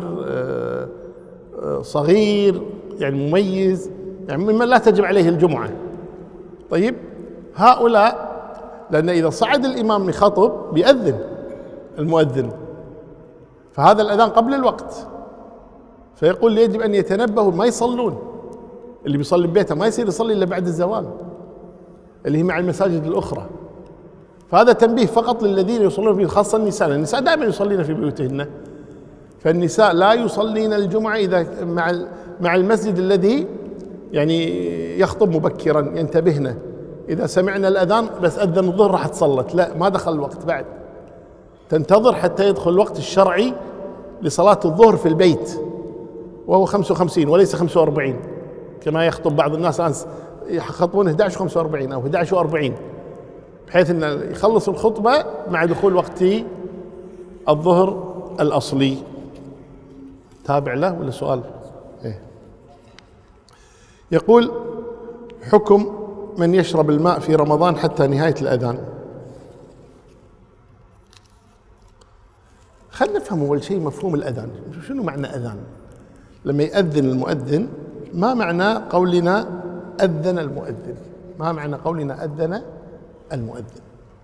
صغير يعني مميز، يعني ممن لا تجب عليه الجمعة، طيب هؤلاء لأن إذا صعد الإمام يخطب بيأذن المؤذن، فهذا الأذان قبل الوقت، فيقول يجب أن يتنبهوا ما يصلون، اللي بيصلي ببيته ما يصير يصلي إلا بعد الزوال اللي هي مع المساجد الأخرى. فهذا تنبيه فقط للذين يصلون فيه، خاصة النساء، لأن النساء دائما يصلين في بيوتهن، فالنساء لا يصلين الجمعة إذا مع المسجد الذي يعني يخطب مبكرا، ينتبهن إذا سمعنا الأذان بس أذن الظهر راح تصلت، لا ما دخل الوقت بعد، تنتظر حتى يدخل الوقت الشرعي لصلاة الظهر في البيت وهو 55 وليس 45 كما يخطب بعض الناس الآن، يخطبون 11:45 أو 11:40 بحيث أن يخلص الخطبة مع دخول وقت الظهر الأصلي. تابع له ولا سؤال؟ إيه. يقول حكم من يشرب الماء في رمضان حتى نهاية الأذان. خلينا نفهم أول شيء مفهوم الأذان، شنو معنى أذان؟ لما يأذن المؤذن ما معنى قولنا أذن المؤذن؟ ما معنى قولنا أذن المؤذن؟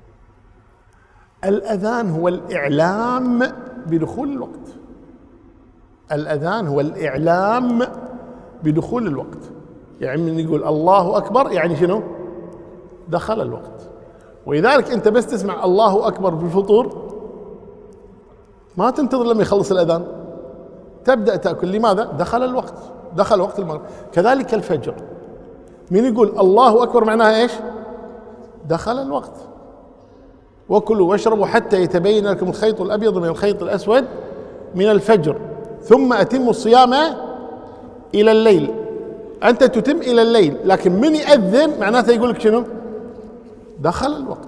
الأذان هو الإعلام بدخول الوقت، الأذان هو الإعلام بدخول الوقت، يعني من يقول الله أكبر يعني شنو؟ دخل الوقت. ولذلك أنت بس تسمع الله أكبر بالفطور ما تنتظر لما يخلص الأذان، تبدأ تأكل. لماذا؟ دخل الوقت، دخل وقت المغرب. كذلك الفجر، من يقول الله أكبر معناها إيش؟ دخل الوقت. وكلوا واشربوا حتى يتبين لكم الخيط الأبيض من الخيط الأسود من الفجر ثم أتموا الصيام إلى الليل. أنت تتم إلى الليل، لكن من يأذن معناته يقول لك شنو؟ دخل الوقت.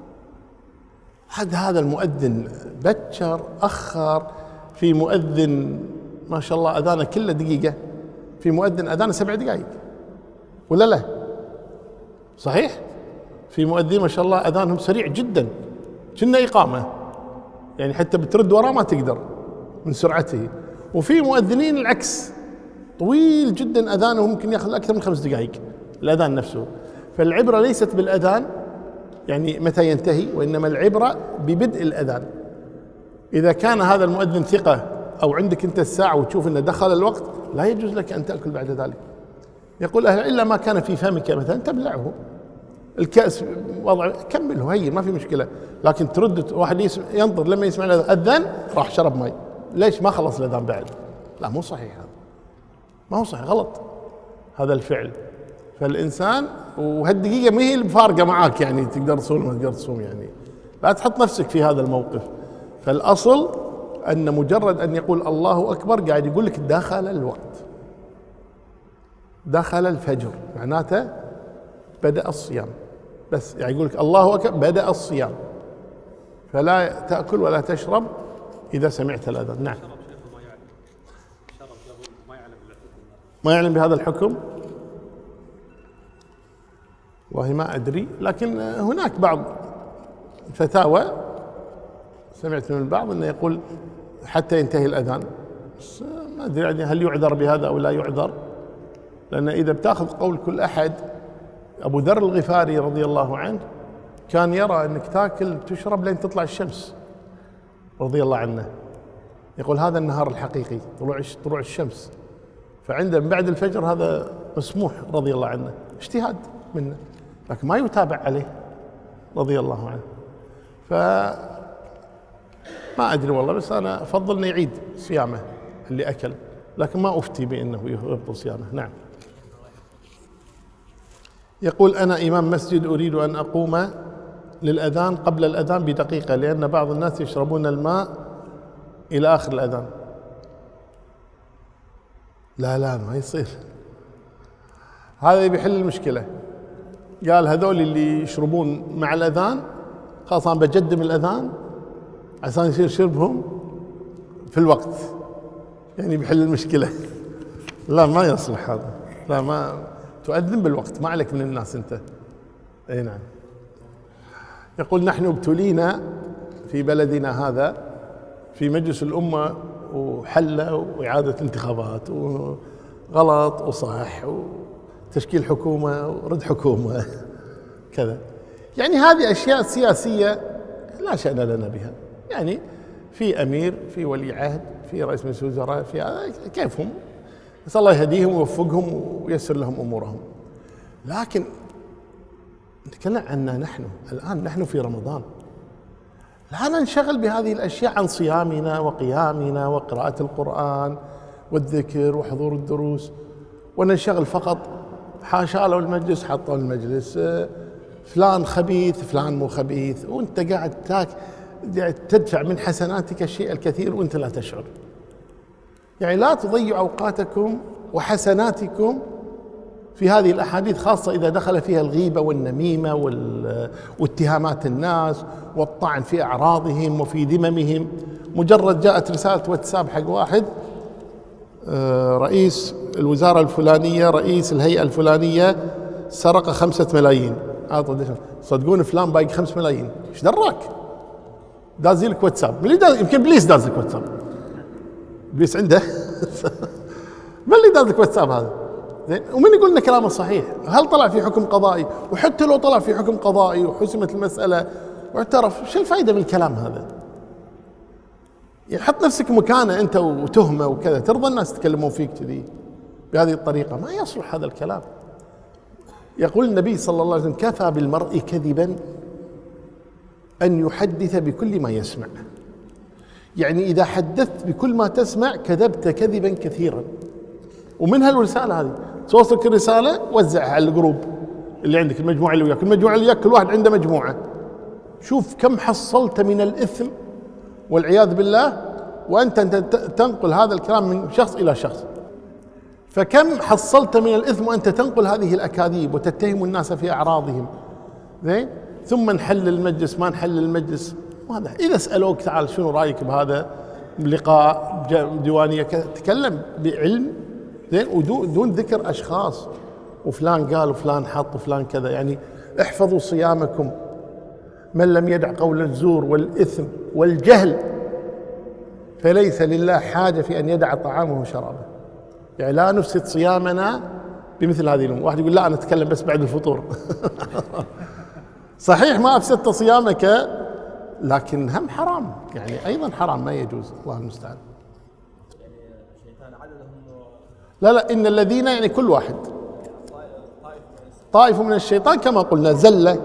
هذا المؤذن بكر أخر، في مؤذن ما شاء الله أذانه كله دقيقة، في مؤذن أذانه 7 دقائق ولا لا؟ صحيح؟ في مؤذن ما شاء الله أذانهم سريع جدا كنا إقامة، يعني حتى بترد وراه ما تقدر من سرعته. وفي مؤذنين العكس طويل جدا أذانه ممكن يأخذ أكثر من 5 دقائق الأذان نفسه. فالعبرة ليست بالأذان يعني متى ينتهي، وإنما العبرة ببدء الأذان. إذا كان هذا المؤذن ثقة أو عندك أنت الساعة وتشوف أنه دخل الوقت لا يجوز لك أن تأكل بعد ذلك. يقول أهل إلا ما كان في فمك مثلا تبلعه، الكأس وضع كمله هي ما في مشكلة، لكن ترد واحد ينظر لما يسمع الأذان راح شرب ماء، ليش ما خلص الأذان بعد؟ لا مو صحيح، هذا ما هو صحيح، غلط هذا الفعل. فالإنسان وهالدقيقة ما هي الفارقة معاك، يعني تقدر تصوم وما تقدر تصوم، يعني لا تحط نفسك في هذا الموقف. فالأصل أن مجرد أن يقول الله أكبر قاعد يقول لك دخل الوقت، دخل الفجر، معناته بدأ الصيام، بس يعني يقول لك الله أكبر بدأ الصيام، فلا تأكل ولا تشرب إذا سمعت الأذان. نعم. ما يعلم بهذا الحكم، والله ما أدري، لكن هناك بعض فتاوى سمعت من البعض أنه يقول حتى ينتهي الأذان. بس ما أدري يعني هل يعذر بهذا أو لا يعذر، لأن إذا بتاخذ قول كل أحد، أبو ذر الغفاري رضي الله عنه كان يرى أنك تاكل تشرب لين تطلع الشمس رضي الله عنه، يقول هذا النهار الحقيقي طلوع الشمس، فعنده من بعد الفجر هذا مسموح رضي الله عنه، اجتهاد منه لكن ما يتابع عليه رضي الله عنه. ما أدري والله، بس أنا أفضل أن يعيد صيامه اللي أكل، لكن ما أفتي بأنه يبطل صيامه. نعم. يقول أنا إمام مسجد أريد أن أقوم للأذان قبل الأذان بدقيقة، لأن بعض الناس يشربون الماء إلى آخر الأذان. لا ما يصير، هذا بيحل المشكلة. قال هذول اللي يشربون مع الأذان خلاص أنا بقدم الأذان عشان يصير شربهم في الوقت، يعني بيحل المشكلة. لا ما يصلح هذا، لا ما تؤذن بالوقت، ما عليك من الناس أنت. أي نعم. يقول نحن ابتلينا في بلدنا هذا في مجلس الأمة وحلة وإعادة انتخابات وغلط وصح وتشكيل حكومة ورد حكومة كذا، يعني هذه أشياء سياسية لا شأن لنا بها، يعني في أمير، في ولي عهد، في رئيس مجلس وزراء، في كيفهم، نسأل الله يهديهم ويوفقهم وييسر لهم أمورهم. لكن نتكلم عنا نحن الآن، نحن في رمضان، لا ننشغل بهذه الأشياء عن صيامنا وقيامنا وقراءة القرآن والذكر وحضور الدروس، وننشغل فقط حاشا لو المجلس حطوا المجلس فلان خبيث فلان مو خبيث، وانت قاعد تدفع من حسناتك الشيء الكثير وانت لا تشعر. يعني لا تضيعوا أوقاتكم وحسناتكم في هذه الأحاديث، خاصة إذا دخل فيها الغيبة والنميمة واتهامات الناس والطعن في أعراضهم وفي ذممهم. مجرد جاءت رسالة واتساب حق واحد رئيس الوزارة الفلانية رئيس الهيئة الفلانية سرق 5 ملايين، صدقون فلان باقي 5 ملايين، ايش دراك؟ دازي لك واتساب، يمكن بليس داز لك واتساب، بليس عنده من اللي داز لك واتساب هذا؟ زين، ومن يقول لنا كلامه صحيح؟ هل طلع في حكم قضائي؟ وحتى لو طلع في حكم قضائي وحسمت المسألة واعترف، شو الفائدة من الكلام هذا؟ يعني حط نفسك مكانه انت وتهمه وكذا، ترضى الناس يتكلمون فيك كذي بهذه الطريقة؟ ما يصلح هذا الكلام. يقول النبي صلى الله عليه وسلم كفى بالمرء كذبا أن يحدث بكل ما يسمع، يعني إذا حدثت بكل ما تسمع كذبت كذبا كثيرا. ومن هالرسالة هذه توصلك الرسالة وزعها على الجروب اللي عندك، المجموعة اللي وياك، المجموعة اللي وياك كل واحد عنده مجموعة، شوف كم حصلت من الإثم والعياذ بالله، وأنت تنقل هذا الكلام من شخص إلى شخص. فكم حصلت من الإثم وأنت تنقل هذه الأكاذيب وتتهم الناس في أعراضهم. زين، ثم نحل المجلس ما نحل المجلس، وهذا إذا سألوك تعال شنو رأيك بهذا لقاء ديوانية كذا، تكلم بعلم زين ودون ذكر أشخاص وفلان قال وفلان حط وفلان كذا. يعني احفظوا صيامكم، من لم يدع قول الزور والإثم والجهل فليس لله حاجة في أن يدع طعامه وشرابه. يعني لا نفسد صيامنا بمثل هذه الأمور. واحد يقول لا أنا أتكلم بس بعد الفطور صحيح ما أفسدت صيامك، لكن هم حرام، يعني أيضا حرام ما يجوز، الله المستعان. يعني الشيطان عددهم لا إن الذين يعني كل واحد طائف من الشيطان كما قلنا، زلة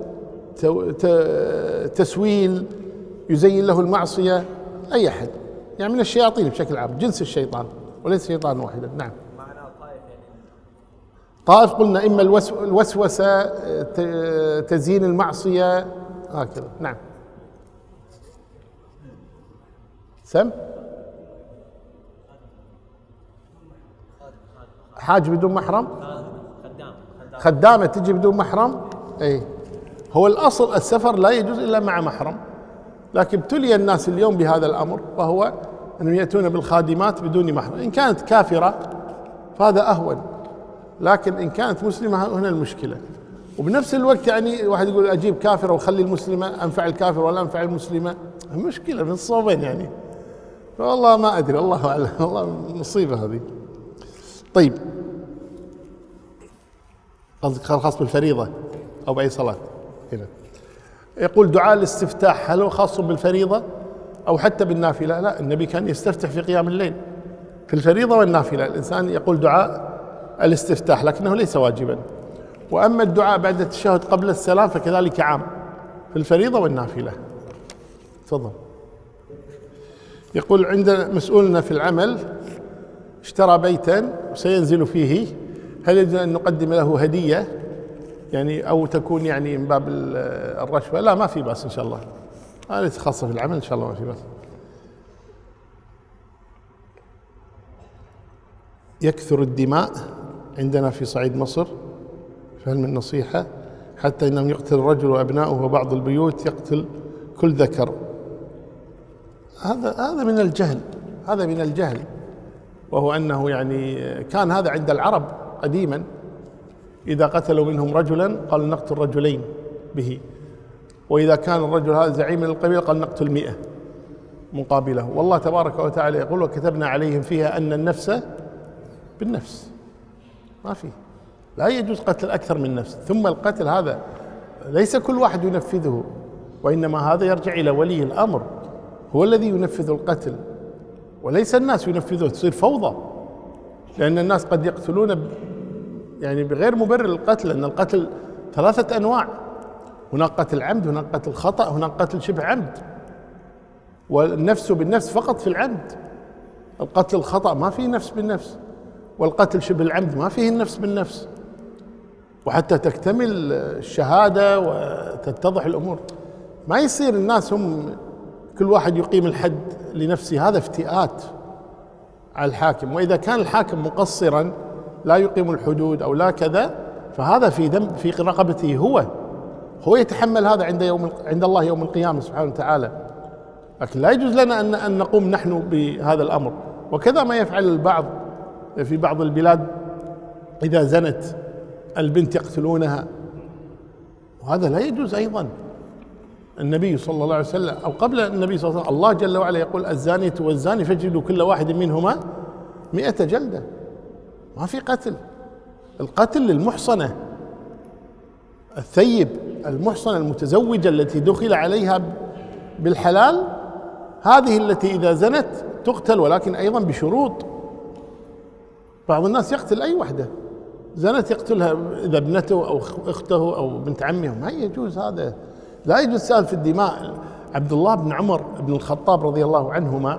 تسويل يزين له المعصية، أي أحد يعني من الشياطين بشكل عام، جنس الشيطان وليس شيطان واحدا. نعم. معناه طائف يعني طائف قلنا إما الوسوسة تزيين المعصية هكذا. نعم. سم حاج بدون محرم، خدامة تجي بدون محرم. اي هو الأصل السفر لا يجوز إلا مع محرم، لكن ابتلي الناس اليوم بهذا الأمر، وهو أنهم يأتون بالخادمات بدون محرم. إن كانت كافرة فهذا أهون، لكن إن كانت مسلمة هنا المشكلة. وبنفس الوقت يعني واحد يقول أجيب كافرة وخلي المسلمة، أنفع الكافر ولا أنفع المسلمة؟ مشكلة من الصوبين يعني. والله ما أدري، الله أعلم، والله مصيبة هذه. طيب قصدك خاص بالفريضة أو بأي صلاة؟ هنا يقول دعاء الاستفتاح هل هو خاص بالفريضة أو حتى بالنافلة؟ لا، النبي كان يستفتح في قيام الليل في الفريضة والنافلة، الإنسان يقول دعاء الاستفتاح لكنه ليس واجبا. وأما الدعاء بعد التشهد قبل السلام فكذلك عام في الفريضة والنافلة. تفضل. يقول عندنا مسؤولنا في العمل اشترى بيتا وسينزل فيه، هل يجوز أن نقدم له هدية يعني أو تكون يعني من باب الرشوة؟ لا، ما في بأس إن شاء الله، هذه خاصة في العمل إن شاء الله ما في بأس. يكثر الدماء عندنا في صعيد مصر، فهل من نصيحة؟ حتى إنهم يقتل الرجل وأبناؤه وبعض البيوت يقتل كل ذكر. هذا من الجهل، هذا من الجهل، وهو أنه يعني كان هذا عند العرب قديما، إذا قتلوا منهم رجلا قالوا نقتل رجلين به، وإذا كان الرجل هذا زعيم القبيلة قال نقتل 100 مقابله. والله تبارك وتعالى يقول وكتبنا عليهم فيها أن النفس بالنفس، ما في، لا يجوز قتل أكثر من نفس. ثم القتل هذا ليس كل واحد ينفذه، وإنما هذا يرجع إلى ولي الأمر، هو الذي ينفذ القتل وليس الناس ينفذوه، تصير فوضى، لأن الناس قد يقتلون يعني بغير مبرر القتل، لأن القتل 3 أنواع، هناك قتل عمد، هناك قتل خطأ، هناك قتل شبه عمد، والنفس بالنفس فقط في العمد. القتل الخطأ ما فيه نفس بالنفس، والقتل شبه العمد ما فيه النفس بالنفس، وحتى تكتمل الشهادة وتتضح الأمور. ما يصير الناس هم كل واحد يقيم الحد لنفسه، هذا افتئات على الحاكم. وإذا كان الحاكم مقصرا لا يقيم الحدود أو لا كذا، فهذا في ذنب في رقبته، هو يتحمل هذا عند الله يوم القيامة سبحانه وتعالى. لكن لا يجوز لنا أن نقوم نحن بهذا الأمر. وكذا ما يفعل البعض في بعض البلاد، إذا زنت البنت يقتلونها، وهذا لا يجوز أيضا. النبي صلى الله عليه وسلم أو قبل النبي صلى الله عليه وسلم الله جل وعلا يقول الزانية والزاني فاجلدوا كل واحد منهما 100 جلدة. ما في قتل، القتل للمحصنة الثيب، المحصنة المتزوجة التي دخل عليها بالحلال، هذه التي إذا زنت تقتل، ولكن أيضا بشروط. بعض الناس يقتل أي وحدة زنت يقتلها، إذا ابنته أو أخته أو بنت عمه، ما يجوز هذا، لا يجوز سال في الدماء. عبد الله بن عمر بن الخطاب رضي الله عنهما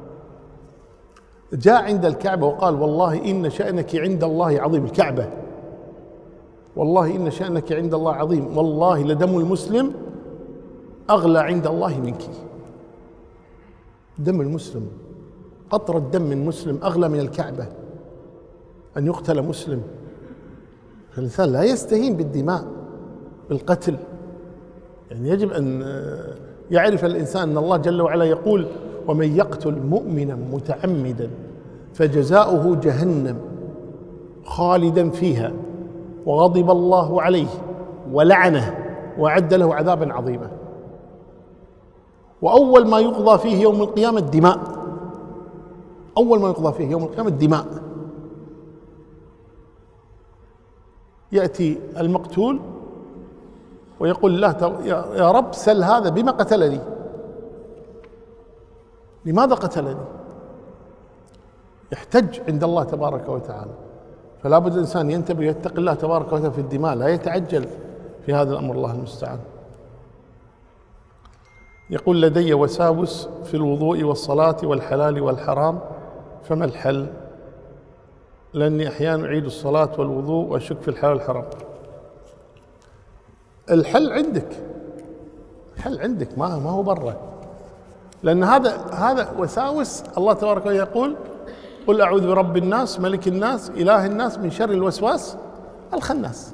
جاء عند الكعبة وقال والله إن شأنك عند الله عظيم، الكعبة والله إن شأنك عند الله عظيم، والله لدم المسلم أغلى عند الله منك. دم المسلم، قطرة دم من مسلم أغلى من الكعبة، أن يقتل مسلم. الإنسان لا يستهين بالدماء بالقتل، يعني يجب أن يعرف الإنسان أن الله جل وعلا يقول ومن يقتل مؤمنا متعمدا فجزاؤه جهنم خالدا فيها وغضب الله عليه ولعنه وأعد له عذابا عظيما. وأول ما يقضى فيه يوم القيامة الدماء، أول ما يقضى فيه يوم القيامة الدماء. يأتي المقتول ويقول الله يا رب سل هذا بما قتلني، لماذا قتلني؟ يحتج عند الله تبارك وتعالى. فلا بد الإنسان ينتبه يتقي الله تبارك وتعالى في الدماء، لا يتعجل في هذا الأمر، الله المستعان. يقول لدي وساوس في الوضوء والصلاة والحلال والحرام، فما الحل؟ لأني أحيانا أعيد الصلاة والوضوء وأشك في الحلال والحرام. الحل عندك، الحل عندك، ما هو برا، لأن هذا وساوس. الله تبارك وتعالى يقول قل أعوذ برب الناس ملك الناس إله الناس من شر الوسواس الخناس.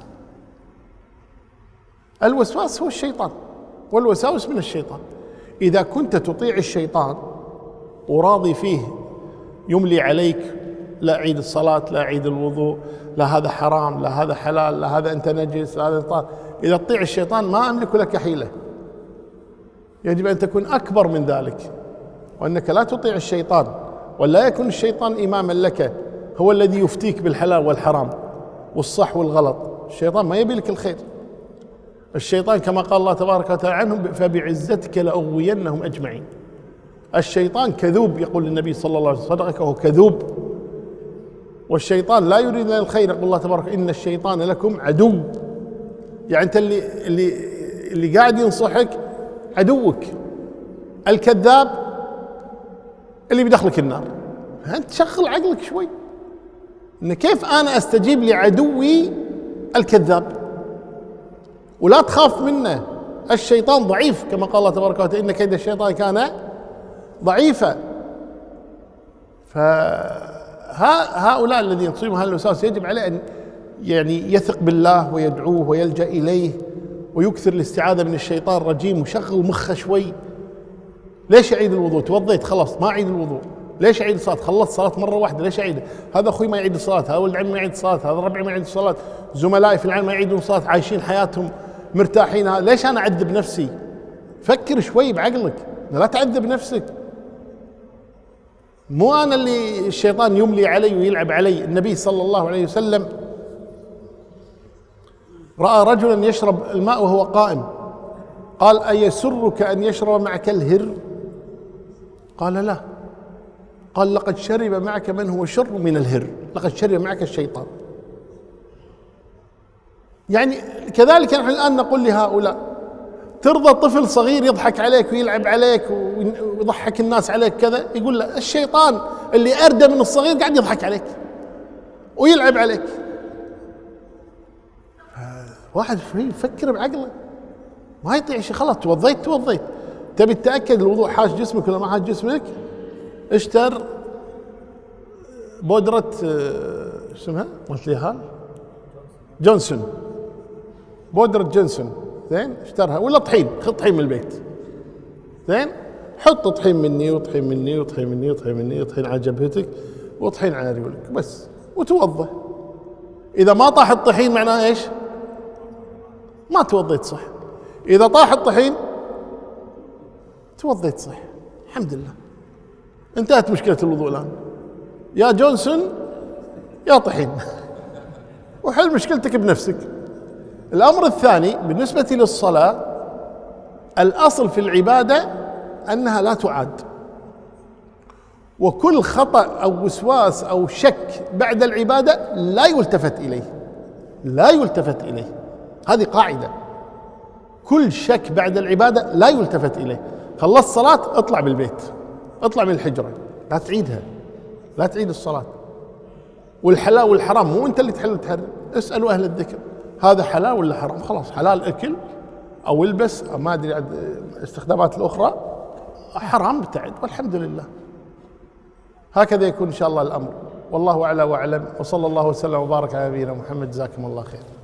الوسواس هو الشيطان، والوساوس من الشيطان. إذا كنت تطيع الشيطان وراضي فيه يملي عليك لا أعيد الصلاة لا أعيد الوضوء، لا هذا حرام لا هذا حلال لا هذا أنت نجس لا هذا طاهر، إذا تطيع الشيطان ما أملك لك حيلة. يجب أن تكون أكبر من ذلك، وأنك لا تطيع الشيطان، ولا يكون الشيطان إماما لك هو الذي يفتيك بالحلال والحرام والصح والغلط. الشيطان ما يبي لك الخير. الشيطان كما قال الله تبارك وتعالى عنهم فبعزتك لأغوينهم أجمعين. الشيطان كذوب، يقول النبي صلى الله عليه وسلم صدقك وهو كذوب، والشيطان لا يريد لنا الخير. يقول الله تبارك إن الشيطان لكم عدو، يعني أنت اللي قاعد ينصحك عدوك، الكذاب اللي بيدخلك النار. أنت شغل عقلك شوي، إن كيف أنا أستجيب لعدوي الكذاب؟ ولا تخاف منه، الشيطان ضعيف كما قال الله تبارك وتعالى إن كيد الشيطان كان ضعيفا. فهؤلاء الذين تصيبهم هالوساوس يجب عليه أن يعني يثق بالله ويدعوه ويلجأ إليه ويكثر الاستعاذة من الشيطان الرجيم وشغل مخه شوي. ليش أعيد الوضوء؟ توضيت خلاص ما أعيد الوضوء. ليش أعيد الصلاة؟ خلصت صلاة مرة واحدة، ليش أعيد؟ هذا أخوي ما يعيد الصلاة، هذا ولد عمي ما يعيد الصلاة، هذا ربعي ما يعيد الصلاة، زملائي في العلم ما يعيدون الصلاة، عايشين حياتهم مرتاحين، ليش أنا أعذب نفسي؟ فكر شوي بعقلك، لا تعذب نفسك. مو أنا اللي الشيطان يملي علي ويلعب علي. النبي صلى الله عليه وسلم رأى رجلا يشرب الماء وهو قائم، قال أيسرك أن يشرب معك الهر؟ قال لا. قال لقد شرب معك من هو شر من الهر، لقد شرب معك الشيطان. يعني كذلك نحن الآن نقول لهؤلاء ترضى طفل صغير يضحك عليك ويلعب عليك ويضحك الناس عليك كذا؟ يقول له الشيطان اللي أردى من الصغير قاعد يضحك عليك ويلعب عليك. واحد يفكر بعقله، ما يطيع شيء. خلاص توضيت تبي تتأكد الوضوء حاج جسمك ولا ما حاج جسمك؟ اشتر بودرة اسمها قلت لي هال جونسون، بودرة جونسون، زين اشترها، ولا طحين، خذ طحين من البيت، زين حط طحين مني وطحين مني وطحين مني وطحين مني وطحين على جبهتك وطحين على رجلك بس، وتوضى. إذا ما طاح الطحين معناه ايش؟ ما توضيت صح. إذا طاح الطحين توضيت صح، الحمد لله، انتهت مشكلة الوضوء الآن. يا جونسون يا طحين وحل مشكلتك بنفسك. الأمر الثاني بالنسبة للصلاة، الأصل في العبادة أنها لا تعاد، وكل خطأ أو وسواس أو شك بعد العبادة لا يلتفت إليه، لا يلتفت إليه. هذه قاعدة، كل شك بعد العبادة لا يلتفت إليه. خلصت صلاة اطلع بالبيت، اطلع من الحجرة، لا تعيدها، لا تعيد الصلاة. والحلال والحرام مو انت اللي تحل وتحرم، اسألوا أهل الذكر هذا حلال ولا حرام. خلاص حلال اكل او البس او ما ادري استخدامات الاخرى، حرام ابتعد والحمد لله. هكذا يكون ان شاء الله الامر، والله اعلى واعلم، وصلى الله وسلم وبارك على نبينا محمد. جزاكم الله خير.